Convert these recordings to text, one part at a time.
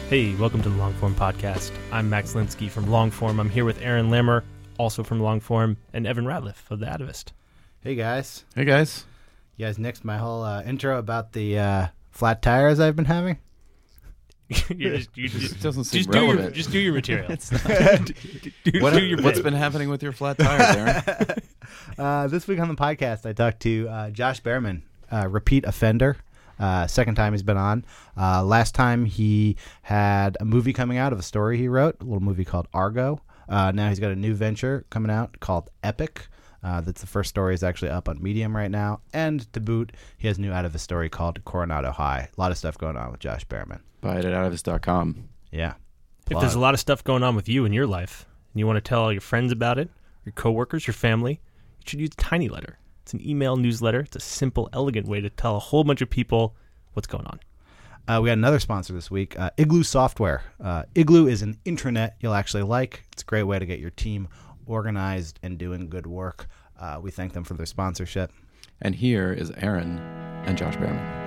Hey, welcome to the Longform Podcast. I'm Max Linsky from Longform. I'm here with Aaron Lammer, also from Longform, and Evan Ratliff of The Atavist. Hey, guys. Hey, guys. You guys nixed my whole intro about the flat tires I've been having? It doesn't seem relevant. Just do your material. What's been happening with your flat tires, Aaron? This week on the podcast, I talked to Josh Behrman, repeat offender. Second time he's been on. Last time he had a movie coming out of a story he wrote, a little movie called Argo. Now he's got a new venture coming out called Epic. That's the first story is actually up on Medium right now. And to boot, he has new out of a story called Coronado High. A lot of stuff going on with Josh Behrman. Buy it at outofhis.com. Yeah. If there's a lot of stuff going on with you in your life, and you want to tell all your friends about it, your coworkers, your family, you should use Tiny Letter. It's an email newsletter. It's a simple, elegant way to tell a whole bunch of people what's going on. We got another sponsor this week, Igloo Software. Igloo is an intranet you'll actually like. It's a great way to get your team organized and doing good work. We thank them for their sponsorship. And here is Aaron and Josh Behrman.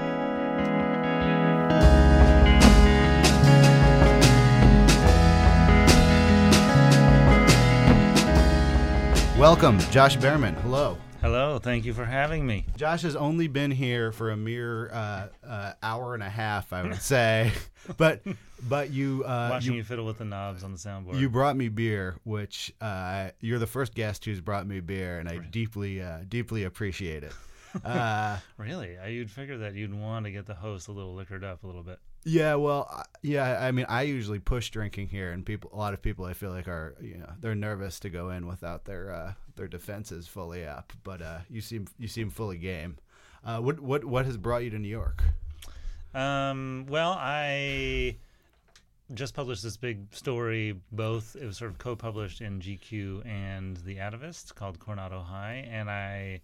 Welcome, Josh Behrman. Hello. Hello, thank you for having me. Josh has only been here for a mere hour and a half, I would say. but you Watching you fiddle with the knobs on the soundboard. You brought me beer, which you're the first guest who's brought me beer, and I deeply appreciate it. Really? You'd figure that you'd want to get the host a little liquored up a little bit. Yeah, well, yeah. I mean, I usually push drinking here, and a lot of people, I feel like are, they're nervous to go in without their defenses fully up. But you seem fully game. What has brought you to New York? Well, I just published this big story. Both it was sort of co-published in GQ and The Atavist called Coronado High, and I.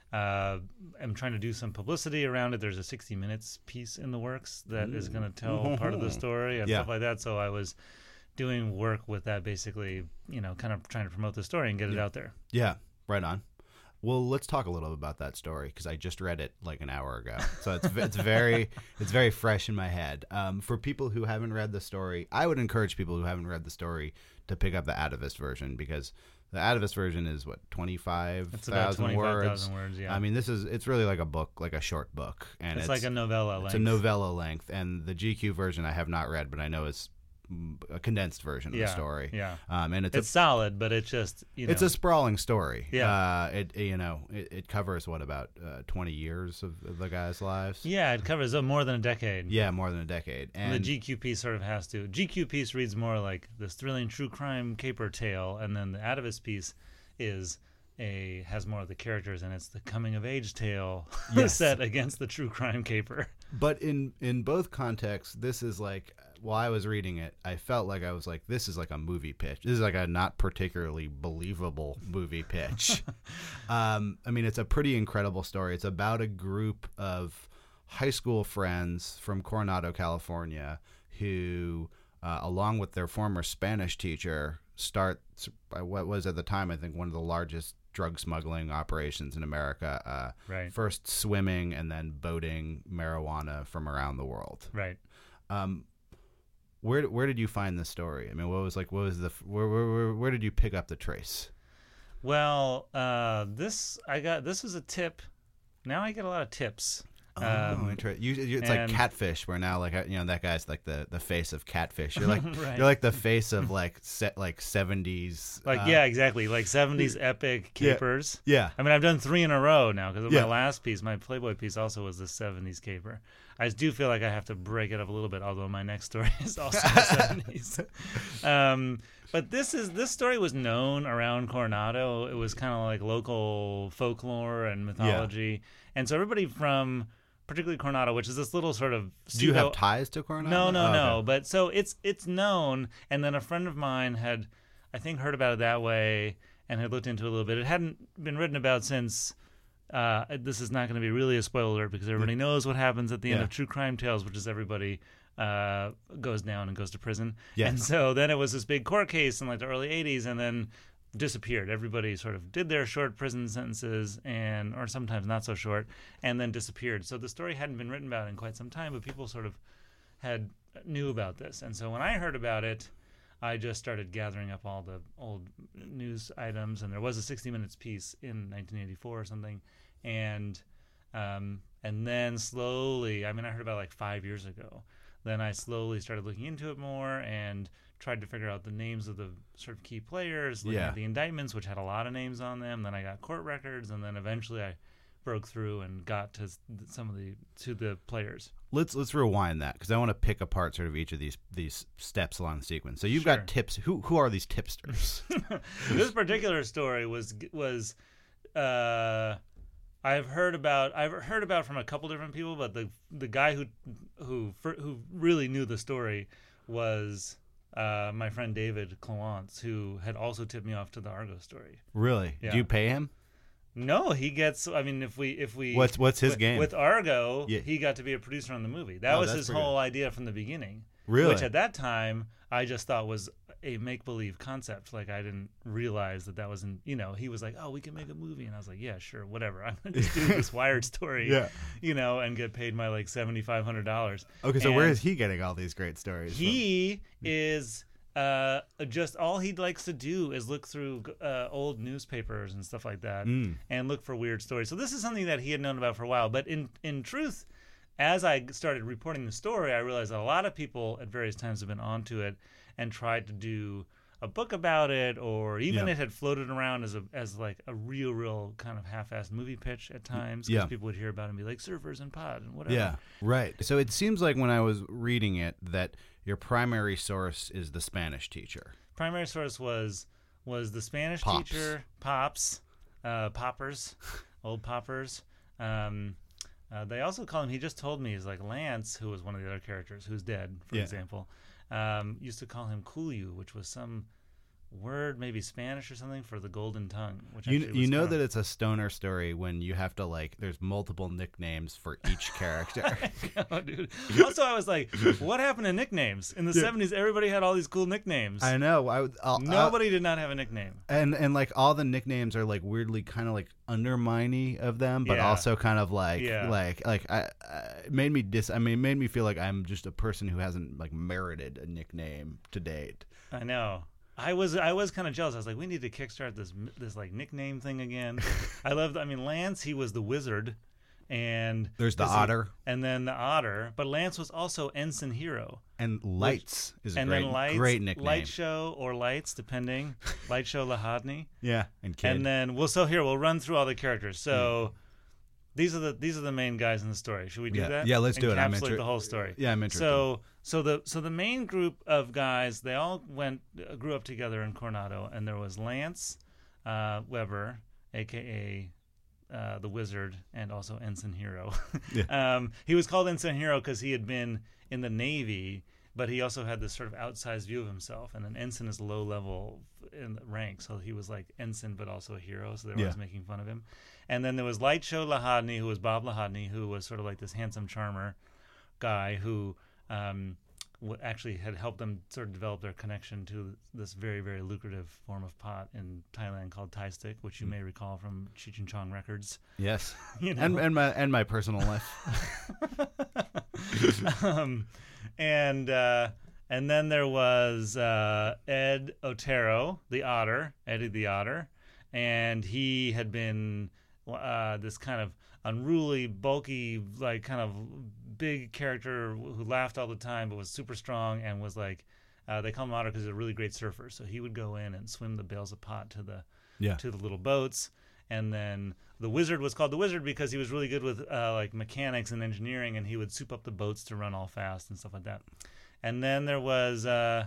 I'm trying to do some publicity around it. There's a 60 Minutes piece in the works that is going to tell part of the story and stuff like that. So I was doing work with that, basically, kind of trying to promote the story and get it out there. Yeah, right on. Well, let's talk a little about that story because I just read it like an hour ago, so it's very fresh in my head. For people who haven't read the story, I would encourage people who haven't read the story to pick up the Atavist version because the Atavist version is 25,000 words. Yeah. I mean, it's really like a book, like a short book, and it's like a novella length. It's a novella length, and the GQ version I have not read, but I know is a condensed version of the story. Yeah. And it's solid, but it's just it's a sprawling story. Yeah. It covers about 20 years of the guys' lives. Yeah, it covers more than a decade. Yeah, more than a decade. And the GQ piece sort of has to. GQ piece reads more like this thrilling true crime caper tale, and then the Atavist piece has more of the characters, and it's the coming of age tale set against the true crime caper. But in both contexts, this is like, while I was reading it, I felt like I was like, this is like a movie pitch. This is like a not particularly believable movie pitch. I mean, it's a pretty incredible story. It's about a group of high school friends from Coronado, California, who, along with their former Spanish teacher, start what was at the time, I think, one of the largest drug smuggling operations in America. Right. First swimming and then boating marijuana from around the world. Right. Where did you find this story? I mean, where did you pick up the trace? Well, this was a tip. Now I get a lot of tips. Interesting. It's like Catfish, where now that guy's like the face of Catfish. You're like right. You're like the face of like 70s. Yeah, exactly, like 70s epic capers. Yeah. I mean, I've done 3 in a row now because my last piece, my Playboy piece, also was the 70s caper. I do feel like I have to break it up a little bit, although my next story is also the 70s. But this story was known around Coronado. It was kind of like local folklore and mythology, and so everybody from particularly Coronado, which is this little sort of Do you have ties to Coronado? No. But so it's known, and then a friend of mine had, I think, heard about it that way and had looked into it a little bit. It hadn't been written about since. This is not going to be really a spoiler alert because everybody knows what happens at the end of True Crime Tales, which is everybody goes down and goes to prison. Yes. And so then it was this big court case in like the early 80s, and then disappeared. Everybody sort of did their short prison sentences, or sometimes not so short, and then disappeared. So the story hadn't been written about in quite some time, but people sort of knew about this. And so when I heard about it, I just started gathering up all the old news items, and there was a 60 Minutes piece in 1984 or something, and then slowly, I heard about it like 5 years ago. Then I slowly started looking into it more and tried to figure out the names of the sort of key players, looking at the indictments, which had a lot of names on them. Then I got court records, and then eventually I broke through and got to the players. Let's rewind that, because I want to pick apart sort of each of these steps along the sequence. So you've got tips. Who are these tipsters? This particular story was I've heard about from a couple different people, but the guy who really knew the story was my friend David Clowance, who had also tipped me off to the Argo story. Really? Yeah. Do you pay him? No, he gets. If we what's his game with Argo? Yeah. He got to be a producer on the movie. That was his whole idea from the beginning. Really? Which at that time I just thought was a make-believe concept. Like, I didn't realize that wasn't. He was like, "Oh, we can make a movie," and I was like, "Yeah, sure, whatever. I'm gonna just do this Wired story, and get paid my like $7,500." Okay, so where is he getting all these great stories? He is. Just all he likes to do is look through old newspapers and stuff like that and look for weird stories. So this is something that he had known about for a while. But in truth, as I started reporting the story, I realized that a lot of people at various times have been onto it and tried to do a book about it, or even it had floated around as like a real kind of half-assed movie pitch at times, because people would hear about it and be like, surfers and pod and whatever. Yeah, right. So it seems like when I was reading it that your primary source is the Spanish teacher. Primary source was the Spanish teacher, Pops, Poppers, old Poppers. They also call him, he just told me, is like Lance, who was one of the other characters, who's dead, for example, used to call him Kuyu, which was some word, maybe Spanish or something, for the golden tongue. Which you know that it's a stoner story when you have to, like, there's multiple nicknames for each character. Oh, dude. Also, I was like, what happened to nicknames? In the 70s, everybody had all these cool nicknames. I know. Nobody did not have a nickname. And like all the nicknames are like weirdly kind of like undermining of them, but also kind of like it made me feel like I'm just a person who hasn't like merited a nickname to date. I know. I was kind of jealous. I was like, we need to kickstart this like nickname thing again. Lance, he was the Wizard, and there's the Otter, and then the Otter. But Lance was also Ensign Hero, and Lights is a great nickname. Light Show or Lights, depending. Light Show Lahadny. Yeah, and Kid. And then we'll run through all the characters. So. These are the main guys in the story. Should we do that? Yeah, let's do it. Encapsulate the whole story. Yeah, I'm interested. So the main group of guys, they all grew up together in Coronado, and there was Lance Weber, aka the Wizard, and also Ensign Hero. He was called Ensign Hero because he had been in the Navy, but he also had this sort of outsized view of himself. And an ensign is low level in the rank, so he was like ensign, but also a hero. So they were always making fun of him. And then there was Light Show Lahadny, who was Bob Lahadny, who was sort of like this handsome charmer guy who actually had helped them sort of develop their connection to this very, very lucrative form of pot in Thailand called Thai Stick, which you may recall from Cheech and Chong Records. Yes, and my personal life. And then there was Ed Otero, the Otter, Eddie the Otter, and he had been this kind of unruly, bulky, like kind of big character who laughed all the time but was super strong and was like, they call him Otter because he's a really great surfer. So he would go in and swim the bales of pot to the little boats. And then the Wizard was called the Wizard because he was really good with like mechanics and engineering, and he would soup up the boats to run all fast and stuff like that. And then there was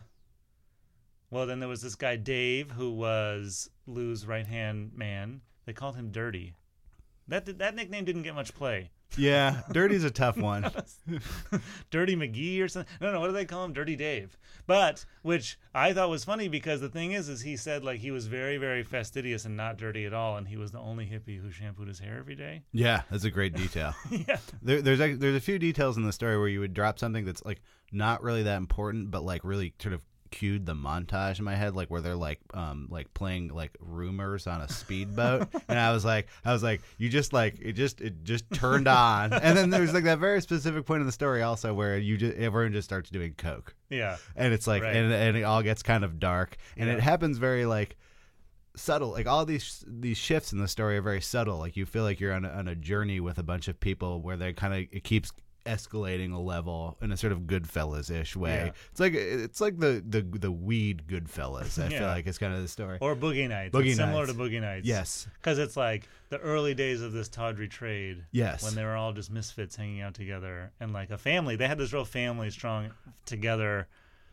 this guy Dave, who was Lou's right-hand man. They called him Dirty. That nickname didn't get much play. Yeah, Dirty's a tough one. Dirty McGee or something. No, what do they call him? Dirty Dave. But, which I thought was funny because the thing is he said like he was very, very fastidious and not dirty at all, and he was the only hippie who shampooed his hair every day. Yeah, that's a great detail. Yeah. There's a few details in the story where you would drop something that's like not really that important, but like really sort of cued the montage in my head, like where they're like playing like rumors on a speedboat, and I was like, you just like it just turned on, and then there's like that very specific point in the story also where everyone just starts doing coke, and it's like and it all gets kind of dark, and it happens very like subtle. Like all these shifts in the story are very subtle. Like you feel like you're on a journey with a bunch of people where they kind of it keeps escalating a level in a sort of Goodfellas-ish way. It's like the weed Goodfellas. I feel like it's kind of the story. Or Boogie Nights. Similar to Boogie Nights. Yes. Because it's like the early days of this tawdry trade. Yes. When they were all just misfits hanging out together and like a family. They had this real family strong togetherness,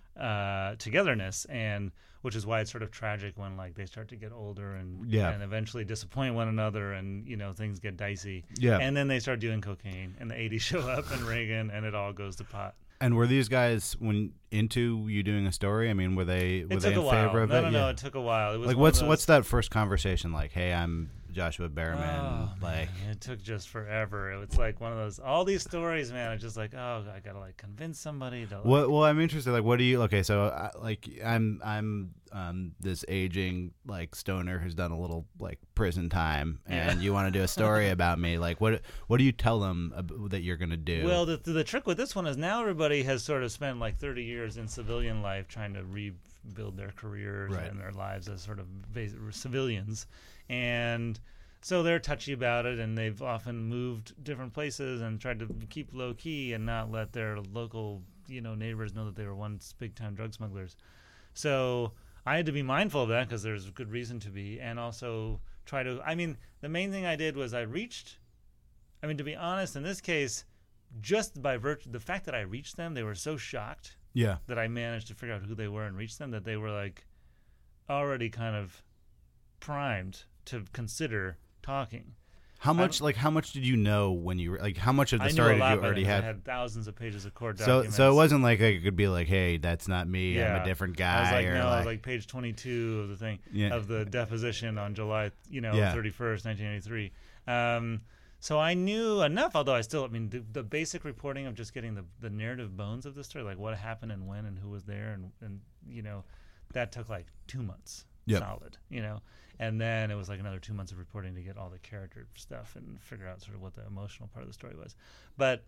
and which is why it's sort of tragic when like they start to get older and eventually disappoint one another, and things get dicey. Yeah. And then they start doing cocaine, and the 80s show up, and Reagan, and it all goes to pot. And were these guys into you doing a story? I mean, were they in favor of it? No, it took a while. It was like what's that first conversation like? Hey, I'm Joshua Bearman. Man, it took just forever. It was like one of those, all these stories, man. It's just like, I gotta like convince somebody to. Well, I'm interested. Like, what do you? Okay, so I'm this aging like stoner who's done a little like prison time, and you want to do a story about me. Like, what do you tell them that you're gonna do? Well, the trick with this one is now everybody has sort of spent like 30 years in civilian life trying to rebuild their careers and their lives as sort of civilians. And so they're touchy about it, and they've often moved different places and tried to keep low key and not let their local, neighbors know that they were once big time drug smugglers. So I had to be mindful of that because there's good reason to be, and also the main thing I did was to be honest, in this case, just by virtue the fact that I reached them, they were so shocked that I managed to figure out who they were and reach them, that they were like already kind of primed to consider talking. How much did you know when you were like? How much of the story did you already have? I had thousands of pages of court documents. So it wasn't like I could be like, "Hey, that's not me. I'm a different guy." I was like, I was like page 22 of the thing of the deposition on July, 31st, 1983. So I knew enough. Although the basic reporting of just getting the narrative bones of the story, like what happened and when and who was there, and that took like 2 months solid. And then it was like another 2 months of reporting to get all the character stuff and figure out sort of what the emotional part of the story was. But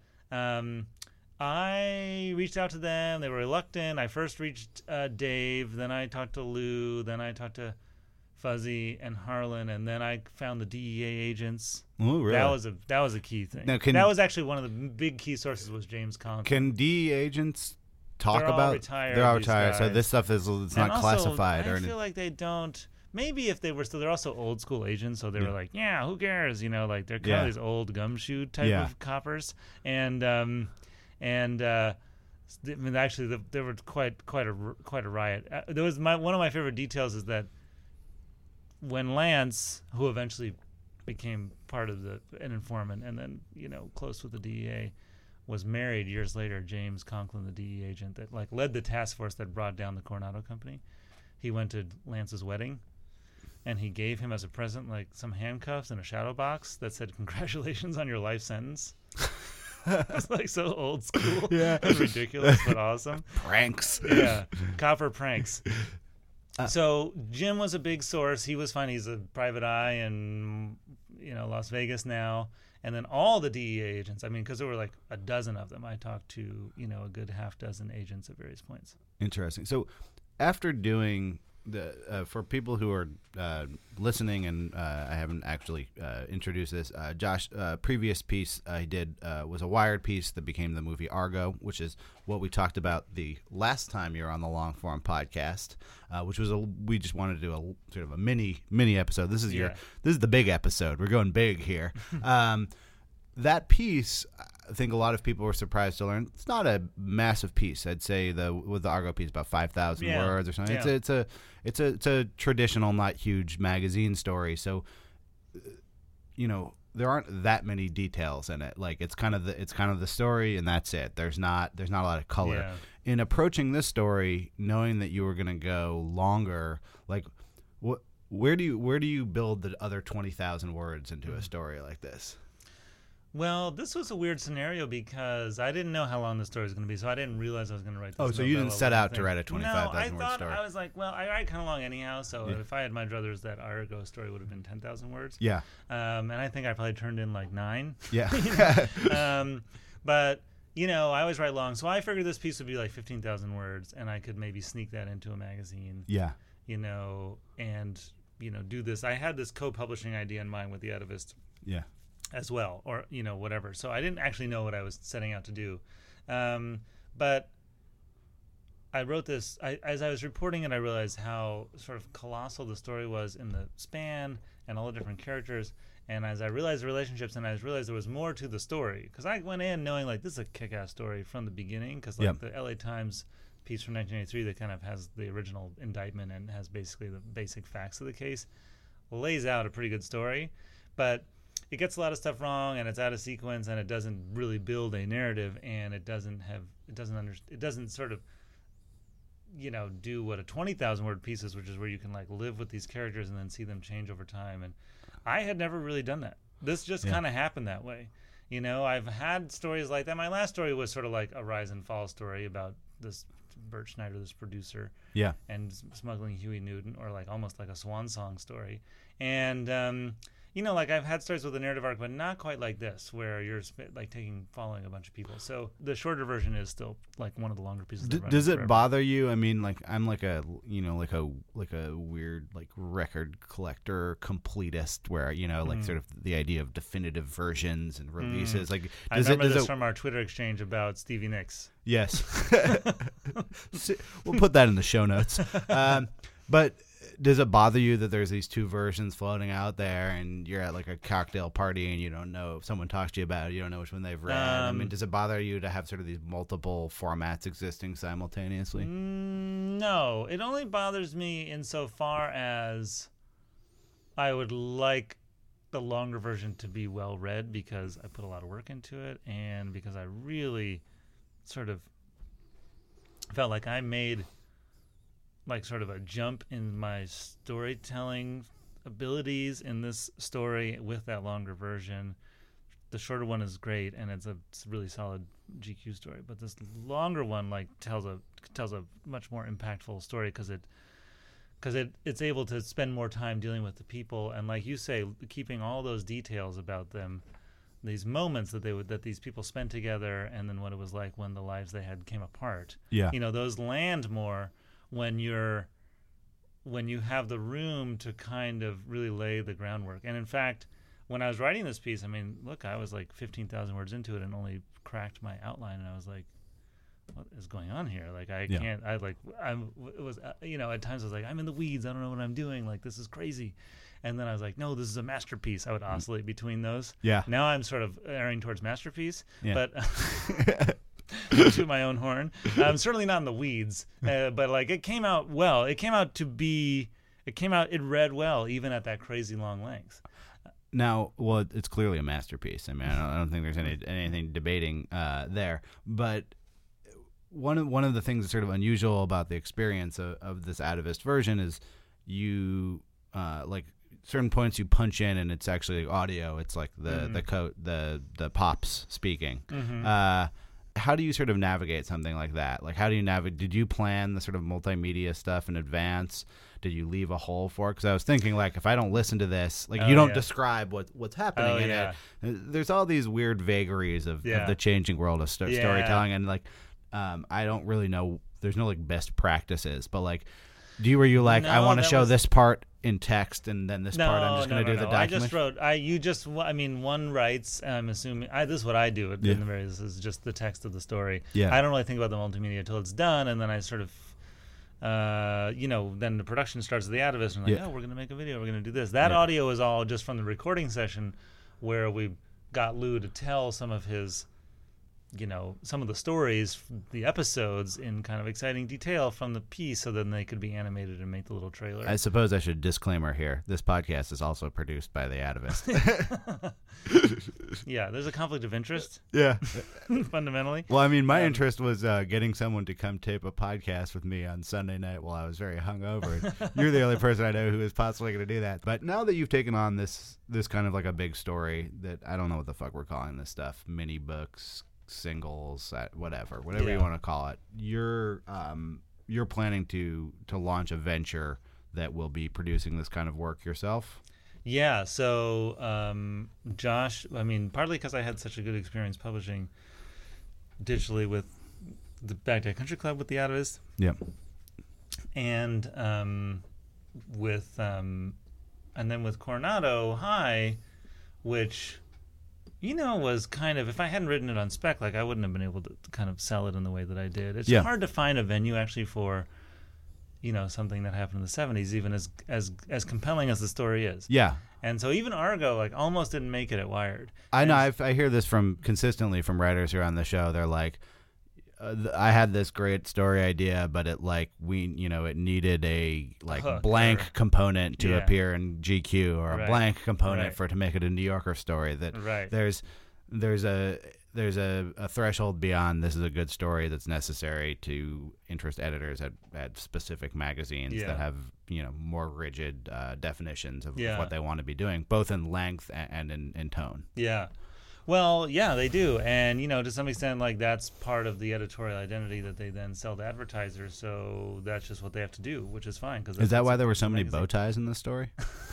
I reached out to them. They were reluctant. I first reached Dave. Then I talked to Lou. Then I talked to Fuzzy and Harlan. And then I found the DEA agents. Oh, really? That was a key thing. Now, that was actually one of the big key sources was James Conklin. Can DEA agents talk They're about? All retired, they're all retired. So this stuff it's not also, classified. I feel like they don't. Maybe if they were still, they're also old school agents, so they were like, who cares? Like they're kind of these old gumshoe type of coppers, and actually they were quite a riot. There was one of my favorite details is that when Lance, who eventually became part of an informant and then close with the DEA, was married years later, James Conklin, the DEA agent that like led the task force that brought down the Coronado Company. He went to Lance's wedding. And he gave him as a present like some handcuffs and a shadow box that said "Congratulations on your life sentence." It's like so old school. Yeah, it's ridiculous but awesome. Pranks. Yeah, copper pranks. So Jim was a big source. He was fine. He's a private eye in Las Vegas now. And then all the DEA agents. Because there were like a dozen of them. I talked to a good half dozen agents at various points. Interesting. So after doing for people who are listening, and I haven't actually introduced this, Josh, previous piece I did was a Wired piece that became the movie Argo, which is what we talked about the last time you were on the Long Form podcast, which was we just wanted to do a sort of a mini episode. This is the big episode. We're going big here. That piece, I think a lot of people were surprised to learn it's not a massive piece. I'd say with the Argo piece about 5,000 words or something. Yeah. It's a traditional, not huge magazine story. So there aren't that many details in it. Like it's kind of the story and that's it. There's not a lot of color. Yeah. In approaching this story, knowing that you were going to go longer, like where do you build the other 20,000 words into a story like this? Well, this was a weird scenario because I didn't know how long the story was going to be, so I didn't realize I was going to write this Oh, so you didn't novella set or out to anything. write a 25,000 word story. I was like, well, I write kind of long anyhow, so Yeah. if I had my druthers, that Argo story would have been 10,000 words. Yeah. And I think I probably turned in like 9. Yeah. But, you know, I always write long, so I figured this piece would be like 15,000 words, and I could maybe sneak that into a magazine, Yeah. you know, and, you know, do this. I had this co-publishing idea in mind with The Atavist Yeah. as well, or, you know, whatever. So I didn't actually know what I was setting out to do. But I wrote this, as I was reporting it, I realized how sort of colossal the story was in the span and all the different characters. And as I realized the relationships, and I realized there was more to the story, because I went in knowing like this is a kick-ass story from the beginning, because like Yep. the LA Times piece from 1983 that kind of has the original indictment and has basically the basic facts of the case lays out a pretty good story, but it gets a lot of stuff wrong, and it's out of sequence, and it doesn't really build a narrative, and it doesn't sort of, you know, do what a 20,000 word piece is, which is where you can like live with these characters and then see them change over time. And I had never really done that. This just kind of happened that way. You know, I've had stories like that. My last story was sort of like a rise and fall story about this Bert Schneider, this producer, Yeah. and smuggling Huey Newton, or like almost like a swan song story. And you know, like I've had stories with a narrative arc, but not quite like this, where you're like following a bunch of people. So the shorter version is still like one of the longer pieces. Does it bother you? I mean, like I'm like a weird like record collector completist, where you know like sort of the idea of definitive versions and releases. Like I remember this from our Twitter exchange about Stevie Nicks. Yes. We'll put that in the show notes. But does it bother you that there's these two versions floating out there, and you're at like a cocktail party and you don't know if someone talks to you about it, you don't know which one they've read? I mean, does it bother you to have sort of these multiple formats existing simultaneously? No, it only bothers me insofar as I would like the longer version to be well read, because I put a lot of work into it, and because I really sort of felt like I made like sort of a jump in my storytelling abilities in this story with that longer version. The shorter one is great, and it's a really solid GQ story, but this longer one like tells a much more impactful story, because it's able to spend more time dealing with the people, and like you say, keeping all those details about them, these moments that these people spent together, and then what it was like when the lives they had came apart. Yeah. You know, those land more when you have the room to kind of really lay the groundwork. And in fact, when I was writing this piece, I mean, look, I was like 15,000 words into it and only cracked my outline, and I was like, what is going on here? Like, it was, you know, at times I was like, I'm in the weeds, I don't know what I'm doing, like, this is crazy. And then I was like, no, this is a masterpiece. I would oscillate between those. Yeah. Now I'm sort of erring towards masterpiece, Yeah. but to my own horn. I'm certainly not in the weeds, but like it came out well. It read well, even at that crazy long length. Now, well, it's clearly a masterpiece. I mean, I don't think there's anything debating there. But one of the things that's sort of unusual about the experience of this Atavist version is you like certain points you punch in and it's actually audio. It's like the pops speaking. How do you sort of navigate something like that? Like, how do you navigate? Did you plan the sort of multimedia stuff in advance? Did you leave a hole for it? Because I was thinking, like, if I don't listen to this, like, you don't describe what's happening in it. There's all these weird vagaries of the changing world of storytelling, and like, I don't really know. There's no like best practices, but like, were you like, I want to show this part in text, and then this part I'm just going to do the document? I mean, one writes, I'm assuming, this is what I do. This is just the text of the story. Yeah. I don't really think about the multimedia until it's done, and then I sort of, then the production starts at The Atavist, and we're going to make a video, we're going to do this. That audio is all just from the recording session where we got Lou to tell some of his, some of the stories, the episodes in kind of exciting detail from the piece, so then they could be animated and make the little trailer. I suppose I should disclaimer here. This podcast is also produced by The Atavist. Yeah, there's a conflict of interest Yeah. fundamentally. Well, I mean, my interest was getting someone to come tape a podcast with me on Sunday night while I was very hungover. You're the only person I know who is possibly going to do that. But now that you've taken on this kind of like a big story that I don't know what the fuck we're calling this stuff, mini books, singles, whatever you want to call it, you're planning to launch a venture that will be producing this kind of work yourself. Yeah, so Josh, I mean, partly because I had such a good experience publishing digitally with the Baghdad Country Club with The Atavist. Yep. And and then with Coronado High, which, was kind of, if I hadn't written it on spec, like I wouldn't have been able to kind of sell it in the way that I did. It's hard to find a venue actually for something that happened in the 70s, even as compelling as the story is. Yeah. And so even Argo, like, almost didn't make it at Wired. I know. I hear this consistently from writers who are on the show. They're like, I had this great story idea, but it it needed a hook blank component to appear in GQ, or a blank component for to make it a New Yorker story. That there's a threshold beyond this is a good story that's necessary to interest editors at specific magazines that have more rigid definitions of what they want to be doing, both in length and in tone. Yeah. Well, yeah, they do. And, to some extent, like, that's part of the editorial identity that they then sell to advertisers. So that's just what they have to do, which is fine. Is that why there were so many bow ties in this story?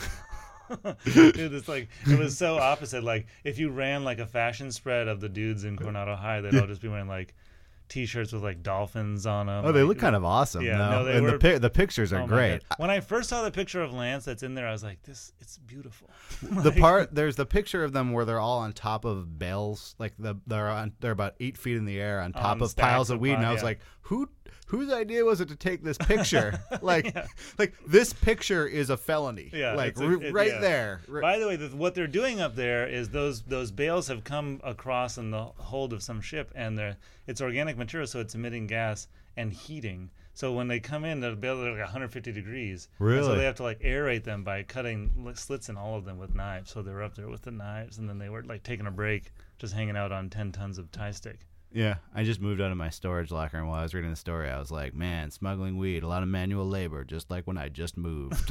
Dude, it was so opposite. Like, if you ran like a fashion spread of the dudes in Coronado High, they'd all just be wearing like T-shirts with like dolphins on them. Oh, they look kind of awesome. Yeah, no, they were. The pictures are great. When I first saw the picture of Lance that's in there, I was like, it's beautiful. There's the picture of them where they're all on top of bales, like they're about 8 feet in the air on top of piles of weed, and I was like, whose idea was it to take this picture? Like this picture is a felony. Yeah, there. By the way, what they're doing up there is those bales have come across in the hold of some ship, and it's organic material, so it's emitting gas and heating. So when they come in, the bales are like 150 degrees. Really? And so they have to like aerate them by cutting slits in all of them with knives. So they were up there with the knives, and then they were like taking a break, just hanging out on 10 tons of tie stick. Yeah, I just moved out of my storage locker, and while I was reading the story, I was like, man, smuggling weed, a lot of manual labor, just like when I just moved.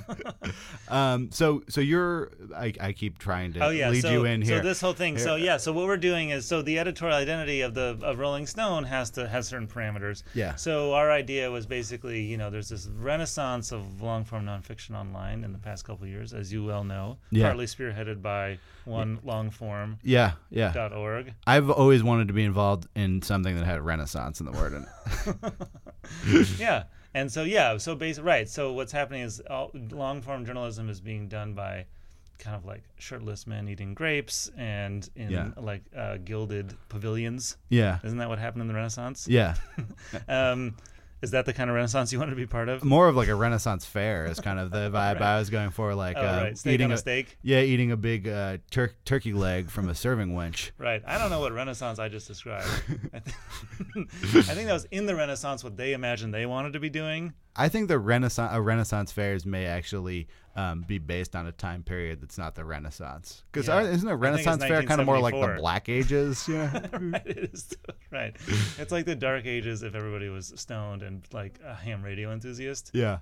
So you're, I keep trying to lead you in here. So this whole thing, so what we're doing is, so the editorial identity of Rolling Stone has certain parameters. Yeah. So our idea was basically, there's this renaissance of long-form nonfiction online in the past couple of years, as you well know, partly spearheaded by longform. .org. I've always wanted to be involved in something that had Renaissance in the word in it. Yeah. And so so what's happening is long form journalism is being done by kind of like shirtless men eating grapes and in gilded pavilions. Yeah. Isn't that what happened in the Renaissance? Yeah. Is that the kind of Renaissance you want to be part of? More of like a Renaissance fair is kind of the vibe I was going for, like eating a steak. Yeah, eating a big turkey leg from a serving wench. Right. I don't know what Renaissance I just described. I think that was in the Renaissance what they imagined they wanted to be doing. I think Renaissance fairs may actually be based on a time period that's not the Renaissance. Because isn't a Renaissance fair kind of more like the Black Ages? Right, it is. Right. It's like the Dark Ages if everybody was stoned and like a ham radio enthusiast. Yeah.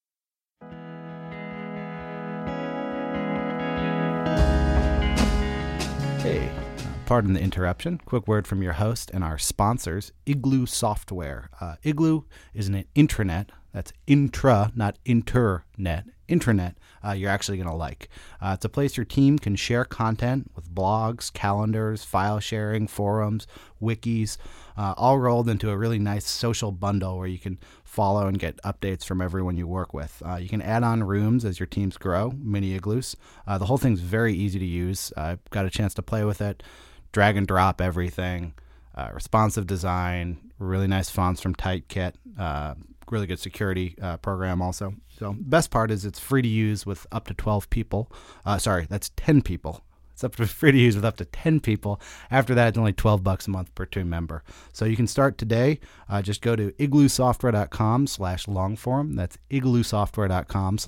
Hey. Pardon the interruption. Quick word from your host and our sponsors, Igloo Software. Igloo is an intranet. That's intra, not internet. Intranet you're actually going to like. It's a place your team can share content with blogs, calendars, file sharing, forums, wikis, all rolled into a really nice social bundle where you can follow and get updates from everyone you work with. You can add on rooms as your teams grow, mini igloos. The whole thing's very easy to use. I've got a chance to play with it. Drag and drop everything, responsive design, really nice fonts from Typekit, really good security program also. So best part is it's free to use with up to 12 people. That's 10 people. It's free to use with up to 10 people. After that, it's only $12 a month per team member. So you can start today. Just go to igloosoftware.com/longform. That's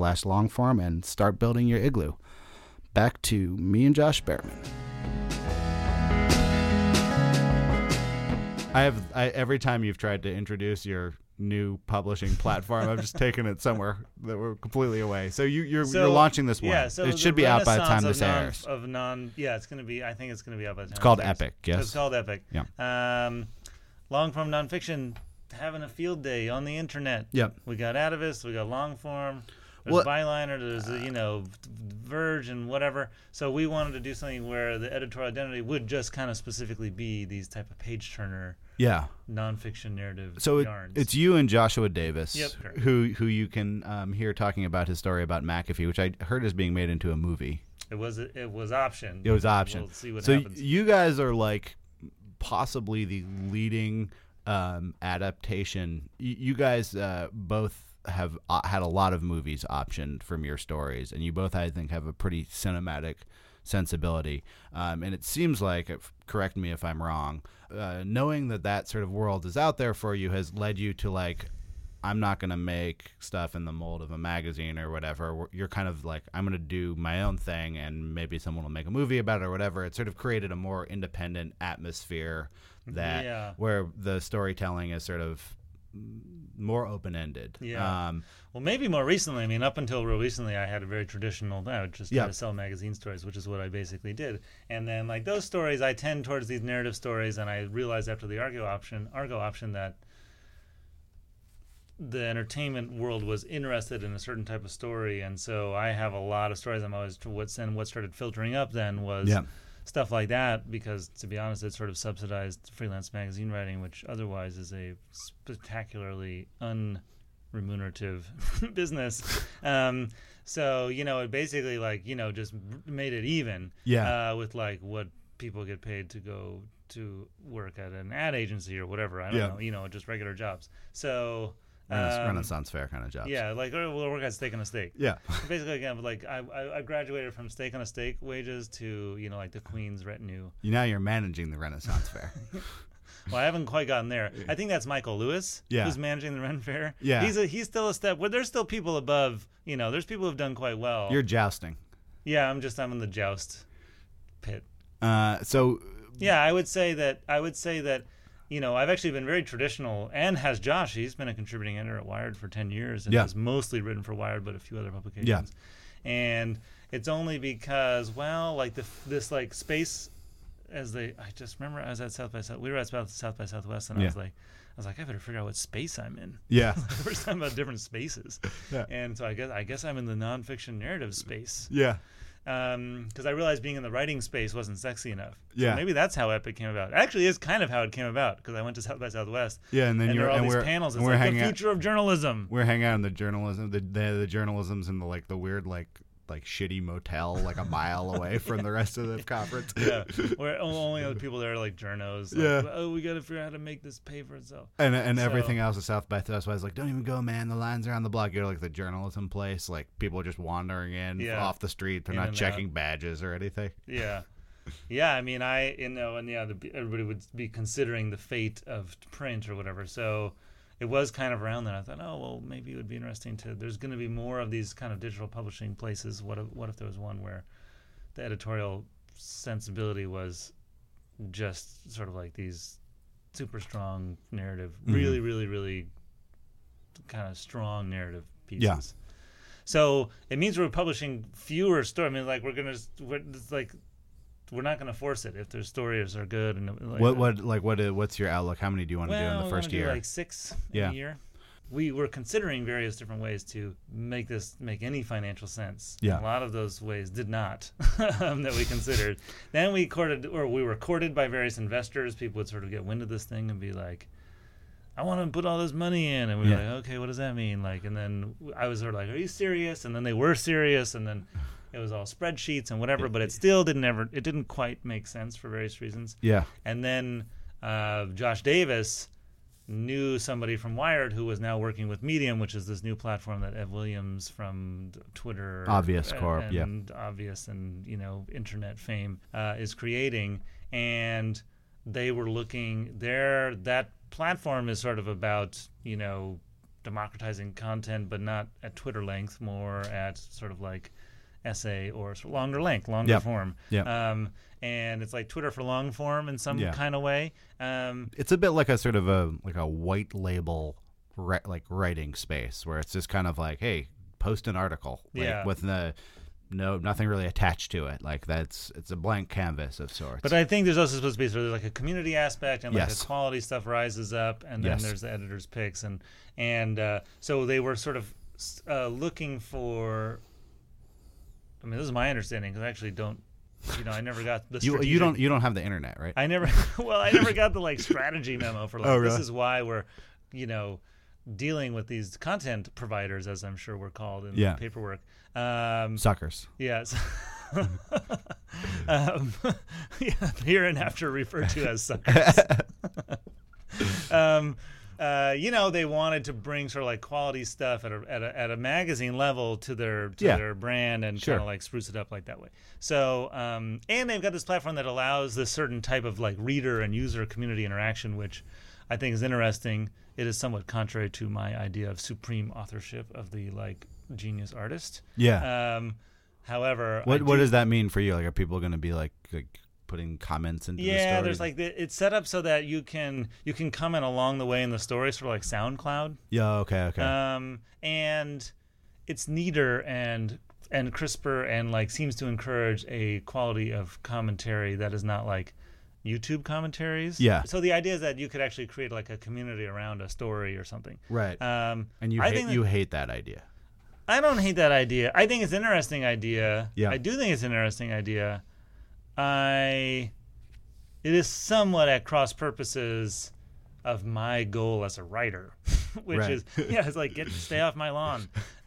igloosoftware.com/longform and start building your igloo. Back to me and Josh Behrman. Every time you've tried to introduce your new publishing platform, I've just taken it somewhere that we're completely away. So you're launching this one. Yeah, so it should be out by the time this airs. It's going to be. I think it's going to be out by the time. It's called this airs. Epic. Yes, It's called Epic. Yeah. Long form nonfiction, having a field day on the internet. Yep. We got Atavist, we got long form. There's Byliner, there's Verge and whatever. So we wanted to do something where the editorial identity would just kind of specifically be these type of page turner, nonfiction narrative yarns. It's you and Joshua Davis, Yep. who you can hear talking about his story about McAfee, which I heard is being made into a movie. It was optioned. It was optioned. We'll see what so happens. You guys are like possibly the leading adaptation. You guys both have had a lot of movies optioned from your stories, and you both, I think, have a pretty cinematic sensibility. And it seems like, correct me if I'm wrong, knowing that sort of world is out there for you has led you to like, I'm not going to make stuff in the mold of a magazine or whatever. You're kind of like, I'm going to do my own thing, and maybe someone will make a movie about it or whatever. It sort of created a more independent atmosphere where the storytelling is sort of more open-ended. Well, maybe more recently. I mean, up until real recently, I had a very traditional. I would just try to sell magazine stories, which is what I basically did. And then, like those stories, I tend towards these narrative stories. And I realized after the Argo option that the entertainment world was interested in a certain type of story. And so I have a lot of stories. I'm always what started filtering up then was. Stuff like that, because to be honest, it sort of subsidized freelance magazine writing, which otherwise is a spectacularly unremunerative business. So it basically just made it even with like what people get paid to go to work at an ad agency or whatever. I don't know, just regular jobs. So. Renaissance Fair kind of jobs. Yeah, like we'll work at Steak on a Steak. Yeah. Basically, again, like I graduated from Steak on a Steak wages to like the Queen's retinue. Now you're managing the Renaissance Fair. Well, I haven't quite gotten there. I think that's Michael Lewis who's managing the Ren Fair. Yeah. He's still a step. Well, there's still people above. There's people who've done quite well. You're jousting. Yeah, I'm in the joust pit. Yeah, I would say that. I've actually been very traditional, and has Josh. He's been a contributing editor at Wired for 10 years and has mostly written for Wired, but a few other publications. Yeah. And it's only because, this space, I just remember I was at South by South. We were at South by Southwest, and I was like, I better figure out what space I'm in. Yeah. We're talking about different spaces. Yeah. And so I guess I'm in the nonfiction narrative space. Yeah. Because I realized being in the writing space wasn't sexy enough. Yeah. So maybe that's how Epic came about. It actually is kind of how it came about, because I went to South by Southwest. Yeah, and then there are all these panels. It's like the future of journalism. We're hanging out in the journalism. The journalism's in the weird like shitty motel like a mile away from the rest of the conference. Yeah, where only other people there are like journos. Like, we got to figure out how to make this pay for itself. And everything else at South by Southwest was like, don't even go, man. The lines are on the block. You're like the journalism place. Like people are just wandering in off the street. They're not checking badges or anything. Yeah. Yeah, I mean, everybody would be considering the fate of print or whatever. So it was kind of around that. I thought, maybe it would be interesting there's going to be more of these kind of digital publishing places. What if there was one where the editorial sensibility was just sort of like these super strong narrative, really, really, really kind of strong narrative pieces. Yeah. So it means we're publishing fewer stories. I mean, like we're not going to force it if their stories are good. And what's your outlook? How many do you want to do in the first year? Like 6 in a year. We were considering various different ways to make this make any financial sense. Yeah. A lot of those ways did not that we considered. Then we were courted by various investors. People would sort of get wind of this thing and be like, I want to put all this money in. And we were like, okay, what does that mean? And then I was sort of like, are you serious? And then they were serious. And then it was all spreadsheets and whatever, but it still didn't quite make sense for various reasons. Yeah. And then Josh Davis knew somebody from Wired who was now working with Medium, which is this new platform that Ev Williams from Twitter, Obvious Corp, and Obvious and internet fame is creating. And they were looking there. That platform is sort of about democratizing content, but not at Twitter length, more at sort of like essay or longer length, longer Yep. form. Yep. And it's like Twitter for long form in some kind of way. It's a bit like a sort of a white label writing space where it's just kind of like, hey, post an article with nothing really attached to it. Like it's a blank canvas of sorts. But I think there's also supposed to be sort of like a community aspect, and like the quality stuff rises up, and then there's the editor's picks, and so they were sort of looking for. I mean, this is my understanding because I actually don't. I never got the you don't have the internet, right? I never got the strategy memo for really? This is why we're dealing with these content providers, as I'm sure we're called in the paperwork. Suckers. Yes. Here and after referred to as suckers. They wanted to bring sort of like quality stuff at a magazine level to their brand and kind of like spruce it up like that way. So, and they've got this platform that allows this certain type of like reader and user community interaction, which I think is interesting. It is somewhat contrary to my idea of supreme authorship of the like genius artist. Yeah. However, what does that mean for you? Like, are people going to be like putting comments into the story? Yeah, there's like it's set up so that you can comment along the way in the story, sort of like SoundCloud. Yeah. Okay. And it's neater and crisper and like seems to encourage a quality of commentary that is not like YouTube commentaries. Yeah. So the idea is that you could actually create like a community around a story or something. Right. And you hate that idea. I don't hate that idea. I think it's an interesting idea. Yeah. I do think it's an interesting idea. It is somewhat at cross purposes of my goal as a writer, which is it's like stay off my lawn.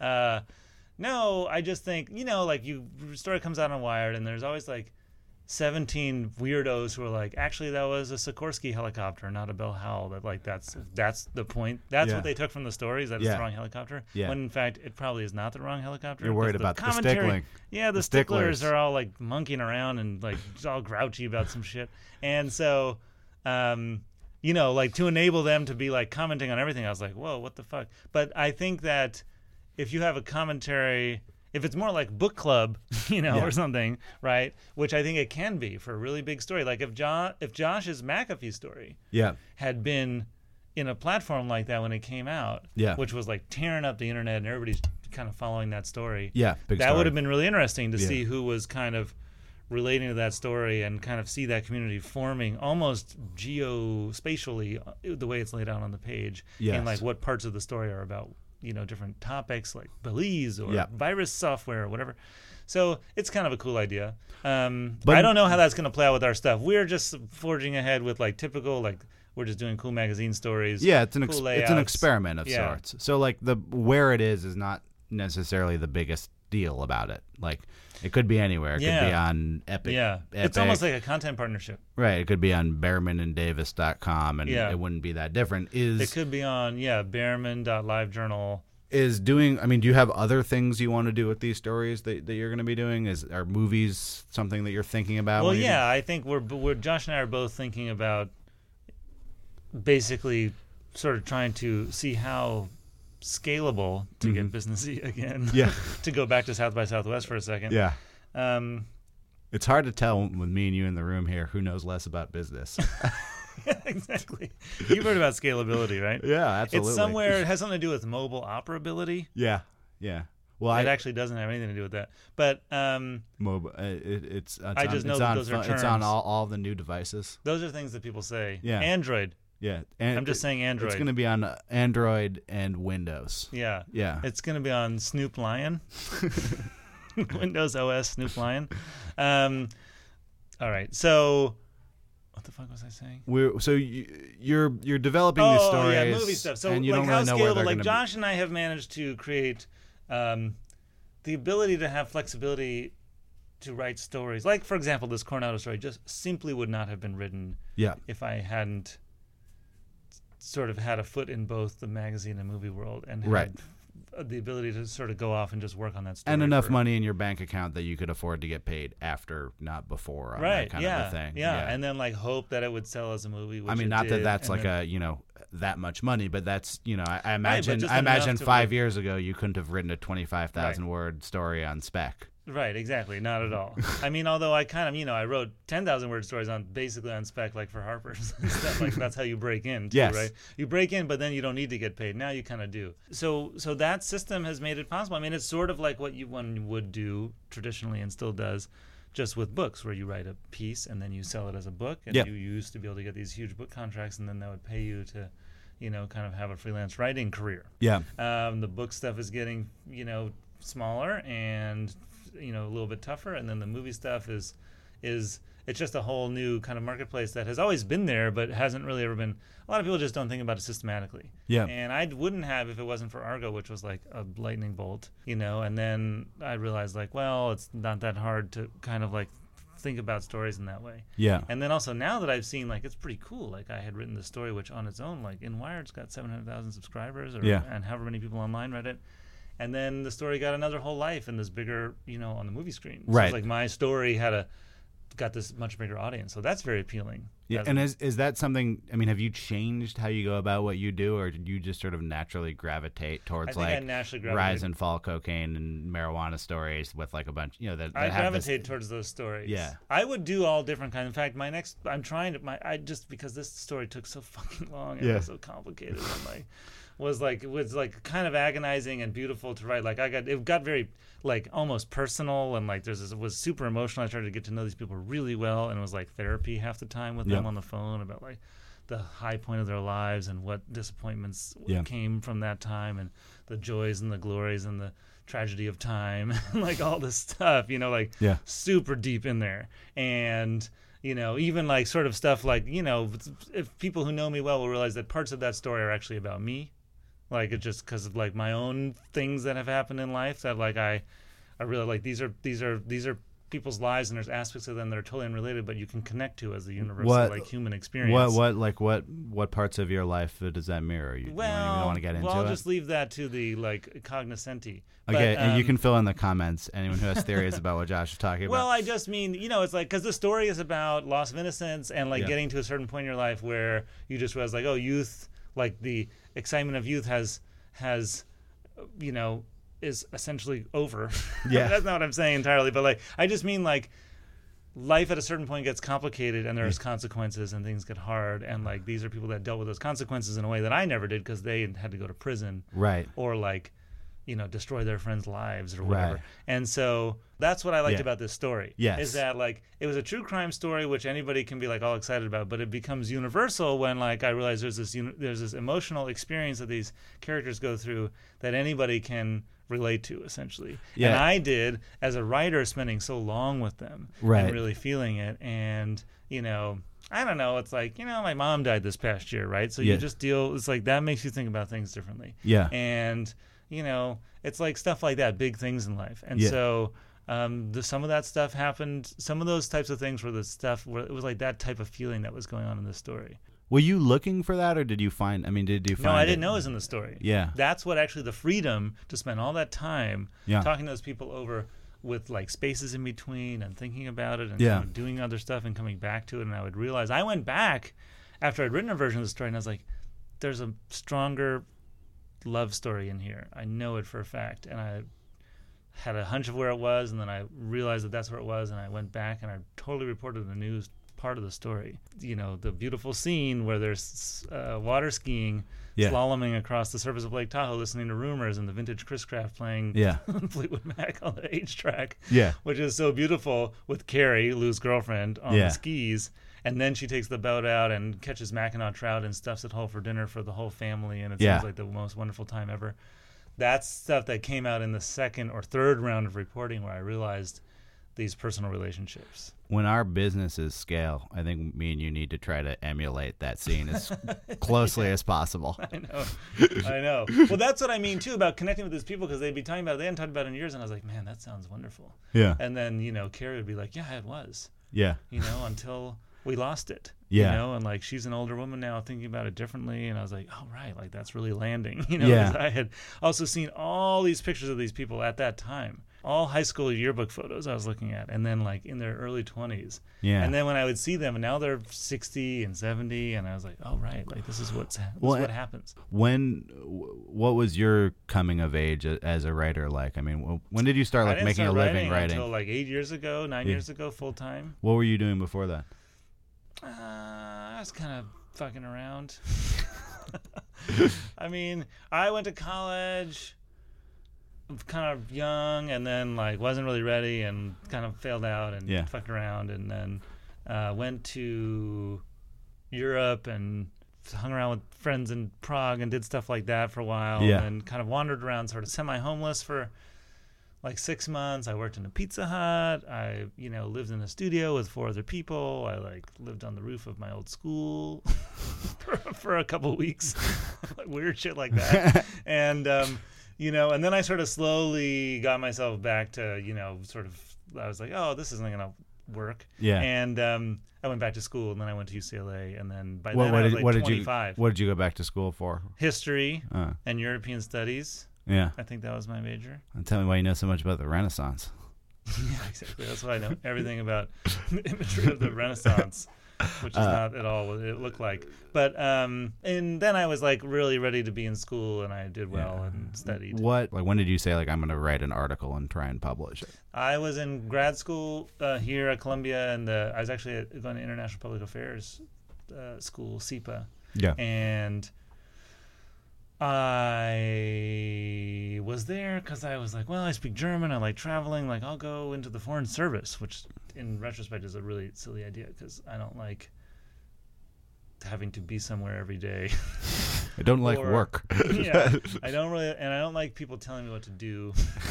No, I just think like story comes out on Wired and there's always like 17 weirdos who are like, actually that was a Sikorsky helicopter, not a Bell Howell. That like that's the point. That's what they took from the story, is that it's the wrong helicopter. Yeah. When in fact it probably is not the wrong helicopter. You're worried about the stickling. Yeah, the sticklers are all like monkeying around and like all grouchy about some shit. And so like to enable them to be like commenting on everything, I was like, whoa, what the fuck? But I think that if you have a commentary, if it's more like book club, or something, right? Which I think it can be for a really big story. Like if Josh's McAfee story had been in a platform like that when it came out, which was like tearing up the internet and everybody's kind of following that story. Yeah, big that story. would have been really interesting to see who was kind of relating to that story and kind of see that community forming almost geospatially the way it's laid out on the page. Yes. And like what parts of the story are about different topics like Belize or virus software or whatever. So it's kind of a cool idea. But I don't know how that's going to play out with our stuff. We're just forging ahead with like typical, like we're just doing cool magazine stories. Yeah, it's an cool experiment of sorts. So like where it is not necessarily the biggest deal about it. Like it could be anywhere. It could be on Epic. Yeah, it's almost like a content partnership. Right. It could be on behrmananddavis.com and it wouldn't be that different. It could be on behrman.livejournal. Do you have other things you want to do with these stories that you're going to be doing? Are movies something that you're thinking about? Well, I think we're Josh and I are both thinking about basically sort of trying to see how scalable to get businessy again. Yeah. To go back to South by Southwest for a second. Yeah. It's hard to tell with me and you in the room here who knows less about business. Yeah, exactly. You've heard about scalability, right? Yeah, absolutely. It's somewhere, it has something to do with mobile operability. Yeah. Well, it actually doesn't have anything to do with that. But mobile. I just know that those are terms. It's on all the new devices. Those are things that people say. Yeah. Android. Yeah, I'm just saying Android. It's going to be on Android and Windows. Yeah. It's going to be on Snoop Lion, Windows OS Snoop Lion. All right. So, what the fuck was I saying? You're developing these stories. Oh yeah, movie stuff. So and you like don't how really know where scalable? they're Like gonna Josh and I have managed to create the ability to have flexibility to write stories. Like for example, this Coronado story just simply would not have been written if I hadn't sort of had a foot in both the magazine and movie world and had the ability to sort of go off and just work on that story. And enough money in your bank account that you could afford to get paid after, not before, on that kind of a thing. Yeah, and then like hope that it would sell as a movie. Which I mean, not did, that that's like then, that much money, but that's I imagine 5 years ago you couldn't have written a 25,000 word story on spec. Right, exactly. Not at all. I mean, although I kind of, I wrote 10,000 word stories on spec, like for Harper's and stuff. Like that's how you break in, too, Yes. right? You break in, but then you don't need to get paid. Now you kind of do. So that system has made it possible. I mean, it's sort of like what one would do traditionally and still does, just with books, where you write a piece and then you sell it as a book. And Yep. you used to be able to get these huge book contracts, and then that would pay you to, kind of have a freelance writing career. Yeah. The book stuff is getting, smaller and a little bit tougher, and then the movie stuff is it's just a whole new kind of marketplace that has always been there but hasn't really ever been. A lot of people just don't think about it systematically. Yeah. And I wouldn't have if it wasn't for Argo, which was like a lightning bolt, and then I realized like, well, it's not that hard to kind of like think about stories in that way. Yeah. And then also now that I've seen, like, it's pretty cool. Like I had written this story which on its own, like in Wired's got 700,000 subscribers and however many people online read it. And then the story got another whole life in this bigger, on the movie screen. So Right. it's like my story got this much bigger audience. So that's very appealing. Yeah. And is that something, I mean, have you changed how you go about what you do, or did you just sort of naturally gravitate towards I like naturally rise gravitate. and fall cocaine and marijuana stories with like a bunch, that I have this. gravitate towards those stories. Yeah. I would do all different kinds. In fact, I'm trying to, just because this story took so fucking long and Yeah. was so complicated and was kind of agonizing and beautiful to write. Like it got very like almost personal, and like it was super emotional. I started to get to know these people really well, and it was like therapy half the time with them on the phone about like the high point of their lives and what disappointments came from that time, and the joys and the glories and the tragedy of time and like all this stuff, super deep in there. And even like sort of stuff like, if people who know me well will realize that parts of that story are actually about me. Like it's just because of like my own things that have happened in life that like I really like. These are people's lives, and there's aspects of them that are totally unrelated, but you can connect to as a universal like human experience. What parts of your life does that mirror? You don't want to get into I'll it? just leave that to the like cognoscenti. Okay, But, and you can fill in the comments. Anyone who has theories about what Josh is talking Well, about. I just mean, it's like, because the story is about loss of innocence and like getting to a certain point in your life where you just realize like, oh, youth, like the excitement of youth has is essentially over. Yeah. That's not what I'm saying entirely, but like I just mean like life at a certain point gets complicated and there's consequences and things get hard, and like these are people that dealt with those consequences in a way that I never did because they had to go to prison. Right. Or like destroy their friends' lives or whatever. Right. And so that's what I liked about this story. Yes. Is that like it was a true crime story which anybody can be like all excited about, but it becomes universal when like I realize there's this emotional experience that these characters go through that anybody can relate to essentially. Yeah. And I did as a writer, spending so long with them Right. and really feeling it. And I don't know, it's like, my mom died this past year, right? So you just it's like that makes you think about things differently. Yeah. And it's like stuff like that, big things in life. And Yeah. so some of that stuff happened. Some of those types of things were the stuff where it was like that type of feeling that was going on in this story. Were you looking for that, or did you find? I mean, did you find? No, I it? didn't know it was in the story. Yeah. That's what actually the freedom to spend all that time Yeah. talking to those people over with like spaces in between and thinking about it and Yeah. kind of doing other stuff and coming back to it. And I would realize I went back after I'd written a version of the story and I was like, there's a stronger love story in here. I know it for a fact. And I had a hunch of where it was, and then I realized that that's where it was, and I went back and I totally reported the news part of the story. The beautiful scene where there's water skiing, slaloming across the surface of Lake Tahoe, listening to Rumors and the vintage Chris Craft playing Fleetwood Mac on the H track, which is so beautiful, with Carrie, Lou's girlfriend, on the skis. And then she takes the boat out and catches Mackinac trout and stuffs it whole for dinner for the whole family, and it sounds like the most wonderful time ever. That's stuff that came out in the second or third round of reporting where I realized these personal relationships. When our businesses scale, I think me and you need to try to emulate that scene as closely as possible. I know. Well, that's what I mean too about connecting with these people, because they'd be talking about it. They hadn't talked about it in years, and I was like, man, that sounds wonderful. Yeah. And then Carrie would be like, yeah, it was. Yeah. Until we lost it. Yeah. And like she's an older woman now, thinking about it differently, and I was like, oh right, like that's really landing. 'cause I had also seen all these pictures of these people at that time. all high school yearbook photos I was looking at, and then like in their early 20s. Yeah. And then when I would see them, and now they're 60 and 70, and I was like, oh right, like this is what happens. What was your coming of age as a writer like? I mean, when did you start I didn't making start a living writing? until like 8 years ago, 9 years ago, full time. What were you doing before that? I was kind of fucking around. I mean, I went to college kind of young, and then like wasn't really ready, and kind of failed out, and fucked around, and then went to Europe and hung around with friends in Prague and did stuff like that for a while, and kind of wandered around sort of semi-homeless for like 6 months. I worked in a Pizza Hut. I, lived in a studio with 4 other people. I like lived on the roof of my old school for a couple of weeks, like weird shit like that. And, and then I sort of slowly got myself back to, I was like, oh, this isn't going to work. Yeah. And I went back to school, and then I went to UCLA, and then by then I was like 25. What did you go back to school for? History and European Studies. Yeah. I think that was my major. Tell me why you know so much about the Renaissance. Yeah, exactly. That's why I know everything about the imagery of the Renaissance, which is not at all what it looked like. But and then I was like really ready to be in school, and I did well and studied. When did you say like I'm going to write an article and try and publish it? I was in grad school here at Columbia, and I was actually going to International Public Affairs school, SIPA. Yeah. And I was there because I was like, well, I speak German. I like traveling. Like, I'll go into the Foreign Service, which in retrospect is a really silly idea because I don't like having to be somewhere every day. I don't like work. Yeah, I don't like people telling me what to do.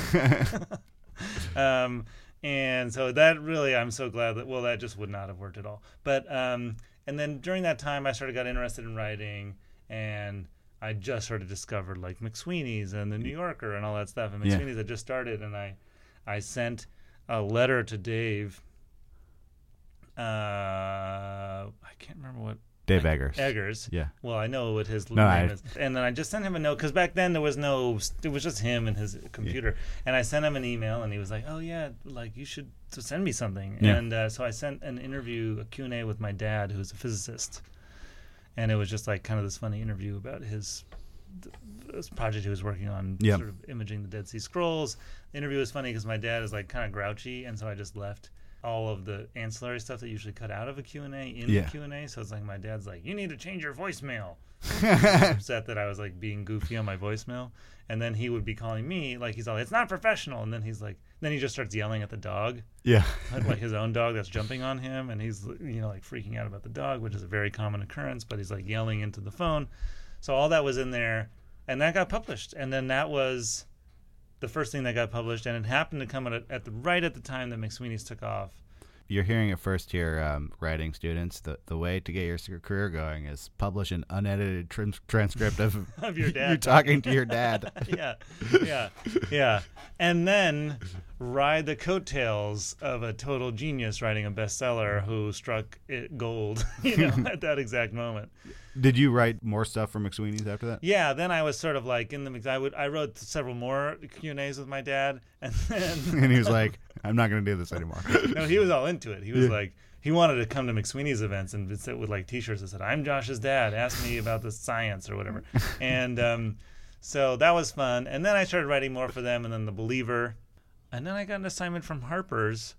And so that really, I'm so glad that just would not have worked at all. But and then during that time, I got interested in writing, and I just sort of discovered like McSweeney's and the New Yorker and all that stuff. And McSweeney's had just started, and I sent a letter to Dave. I can't remember what. Dave Eggers. Eggers. Yeah. Well, I know what his name is. And then I just sent him a note because back then it was just him and his computer. Yeah. And I sent him an email, and he was like, oh, yeah, like you should send me something. Yeah. And so I sent an interview, a Q&A with my dad, who's a physicist. And it was just like kind of this funny interview about this project he was working on, sort of imaging the Dead Sea Scrolls. The interview was funny because my dad is like kind of grouchy, and so I just left all of the ancillary stuff that usually cut out of a Q&A in the Q&A. So it's like my dad's like, you need to change your voicemail. Upset that I was like being goofy on my voicemail. And then he would be calling me like he's all, it's not professional. And then he's like, then he just starts yelling at the dog. Yeah. Like his own dog that's jumping on him, and he's like freaking out about the dog, which is a very common occurrence, but he's like yelling into the phone. So all that was in there, and that got published. And then that was the first thing that got published, and it happened to come right at the time that McSweeney's took off. You're hearing it first here, writing students. The way to get your career going is publish an unedited transcript of your dad you talking to your dad. Yeah. And then ride the coattails of a total genius writing a bestseller who struck it gold, at that exact moment. Did you write more stuff for McSweeney's after that? Yeah, then I was sort of like in the I wrote several more Q&As with my dad, and then and he was like, I'm not going to do this anymore. No, he was all into it. He was like, he wanted to come to McSweeney's events and sit with like T-shirts that said, I'm Josh's dad, ask me about the science or whatever. And so that was fun. And then I started writing more for them, and then The Believer. And then I got an assignment from Harper's,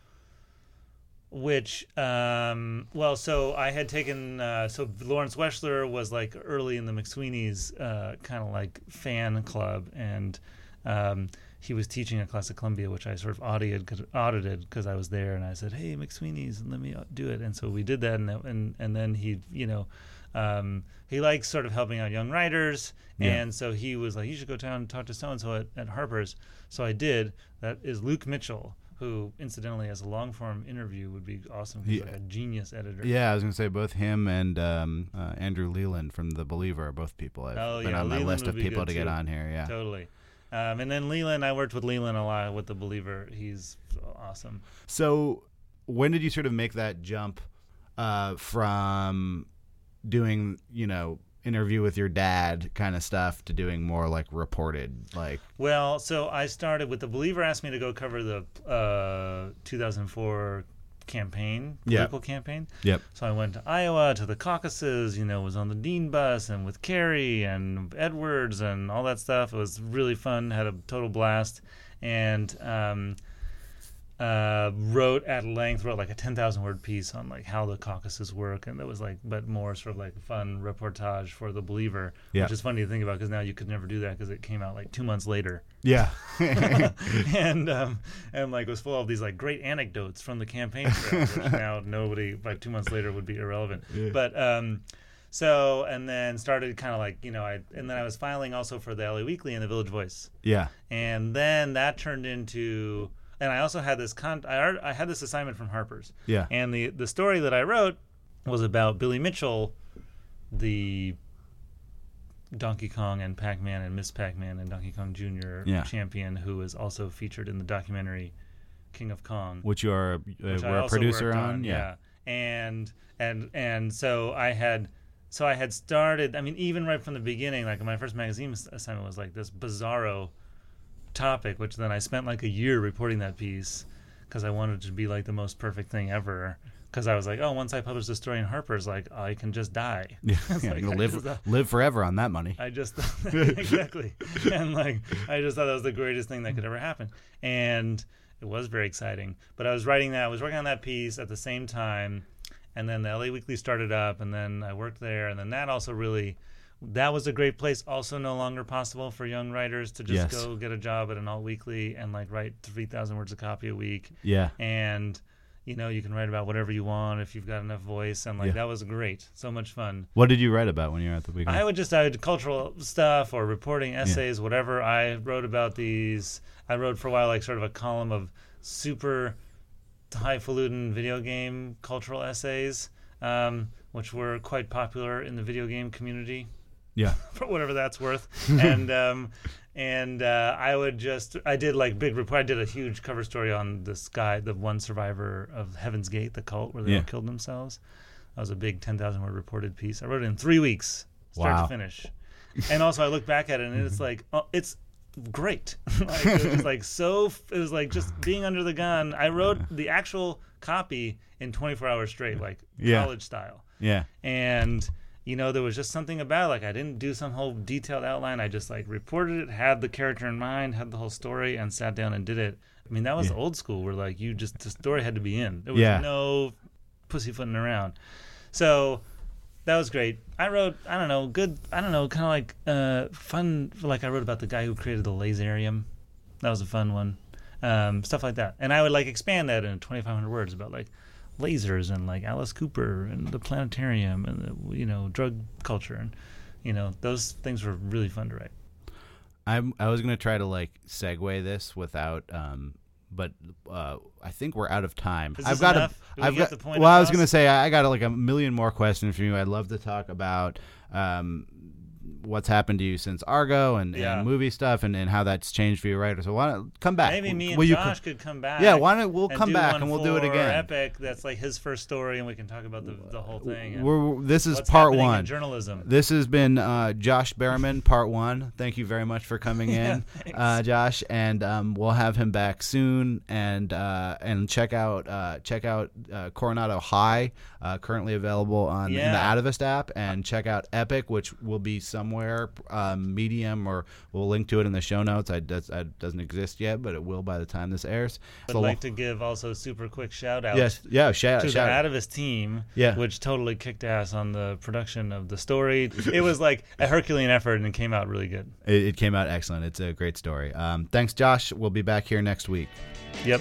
which, so I had taken, so Lawrence Weschler was like early in the McSweeney's kind of like fan club, and he was teaching a class at Columbia, which I sort of audited because I was there, and I said, hey, McSweeney's, let me do it. And so we did that, and then he, he likes sort of helping out young writers, and so he was like, you should go down and talk to so-and-so at Harper's. So I did. That is Luke Mitchell, who, incidentally, as a long-form interview would be awesome. He's like a genius editor. Yeah, I was going to say both him and Andrew Leland from The Believer are both people I've been on my list of people to get on here. Yeah, totally. And then Leland, I worked with Leland a lot with The Believer. He's awesome. So when did you sort of make that jump from doing, interview with your dad kind of stuff to doing more like reported, like? Well, so I started with The Believer asked me to go cover the 2004 campaign, political campaign. Yep. So I went to Iowa, to the caucuses, was on the Dean bus and with Kerry and Edwards and all that stuff. It was really fun, had a total blast. And wrote like a 10,000 word piece on like how the caucuses work, and it was like, but more sort of like fun reportage for The Believer, which is funny to think about because now you could never do that because it came out like 2 months later. Yeah. and like it was full of these like great anecdotes from the campaign trail, which now nobody like 2 months later would be irrelevant. Yeah. But so, and then started kind of like, and then I was filing also for the LA Weekly and the Village Voice. Yeah. And then that turned into, and I also had this I had this assignment from Harper's. Yeah. And the story that I wrote was about Billy Mitchell, the Donkey Kong and Pac-Man and Miss Pac-Man and Donkey Kong Jr. champion, who is also featured in the documentary King of Kong, which you are a producer on. Yeah. And so I had started, I mean, even right from the beginning, like my first magazine assignment was like this bizarro topic, which then I spent like a year reporting that piece because I wanted it to be like the most perfect thing ever, because I was like, oh, once I publish the story in Harper's, like I can just die. Like, live forever on that money. I just exactly. And like I just thought that was the greatest thing that could ever happen, and it was very exciting. But I was working on that piece at the same time, and then the LA Weekly started up, and then I worked there, and then that also really, that was a great place. Also no longer possible for young writers to just go get a job at an alt weekly and like write 3,000 words a copy a week. Yeah. And you can write about whatever you want if you've got enough voice, and like that was great. So much fun. What did you write about when you were at the weekly? I would cultural stuff or reporting essays, whatever. I wrote about these. I wrote for a while like sort of a column of super highfalutin video game cultural essays, which were quite popular in the video game community. Yeah. For whatever that's worth. And I did like big report. I did a huge cover story on this guy, the one survivor of Heaven's Gate, the cult where they all killed themselves. That was a big 10,000 word reported piece. I wrote it in 3 weeks, start to finish. And also I look back at it and it's like, it's great. Like, it was just like it was like just being under the gun. I wrote the actual copy in 24 hours straight, like college style. Yeah. And there was just something about it. Like I didn't do some whole detailed outline. I just like reported it, had the character in mind, had the whole story, and sat down and did it. I mean, that was old school where like the story had to be in. There was no pussyfooting around. So that was great. I wrote, kind of like fun. Like I wrote about the guy who created the Laserium. That was a fun one. Stuff like that. And I would like expand that into 2,500 words about like lasers and like Alice Cooper and the planetarium and the, drug culture, and those things were really fun to write. I was gonna try to like segue this without but I think we're out of time. I was gonna say I got like a million more questions for you. I'd love to talk about what's happened to you since Argo and movie stuff and how that's changed for you, right? So why don't come back? Maybe me and Josh could come back. Yeah, why don't we'll come back and we'll do it again. Epic, that's like his first story, and we can talk about the whole thing. This is part one. In journalism. This has been Josh Behrman, part one. Thank you very much for coming in, Josh, and we'll have him back soon. And check out Coronado High, currently available in the Atavist app, and check out Epic, which will be somewhere Medium, or we'll link to it in the show notes. That doesn't exist yet, but it will by the time this airs. I'd like to give also a super quick shout out to the Atavist team, which totally kicked ass on the production of the story. It was like a Herculean effort, and it came out really good. It came out excellent. It's a great story. Thanks, Josh. We'll be back here next week. Yep.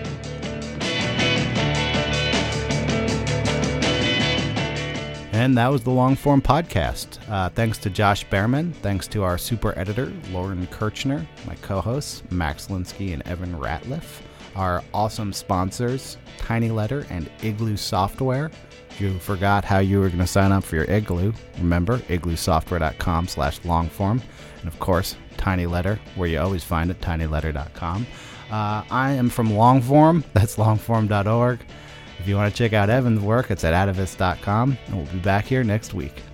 And that was the Long Form Podcast. Thanks to Josh Behrman. Thanks to our super editor, Lauren Kirchner, my co-hosts, Max Linsky and Evan Ratliff. Our awesome sponsors, Tiny Letter and Igloo Software. If you forgot how you were going to sign up for your Igloo, remember, igloosoftware.com/longform. And of course, Tiny Letter, where you always find it, tinyletter.com. I am from Longform. That's longform.org. If you want to check out Evan's work, it's at atavist.com, and we'll be back here next week.